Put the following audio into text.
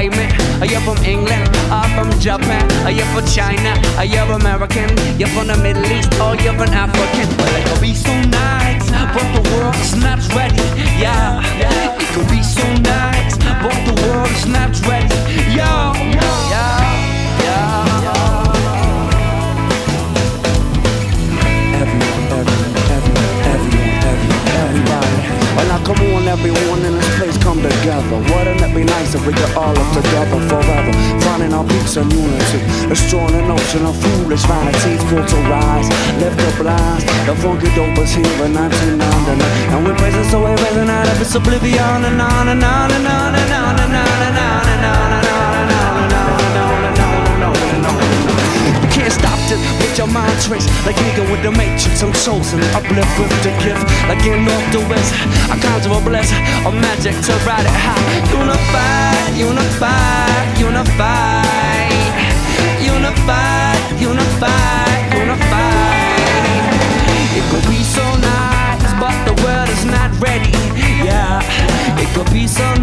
name it. Are you from England? Or from Japan? Are you from China? Are you American? You're from the Middle East or you're from African? Well, it could be so nice, but the world is not ready. Yeah, it could be so nice, but the world is not ready. Yo, everybody. Well, now come on, everyone in this place, come together. Wouldn't it be nice if we could all live together forever, finding our peace and unity, destroying an ocean of foolish vanities, built to rise, lift the blinds. The funky dope is here in 1999, and we're praising so we're raising out of its oblivion, and on and on and on and on and on and on and on and on and on and on and on and on and on and on. You can't stop this with your mind tricks, like nigga with the matrix. I'm chosen, uplift with the gift, like in north to west. I conjure a bliss, a magic to ride it high. Unified, unified, unified, unified, unified, unified. It could be so nice, but the world is not ready. Yeah, it could be so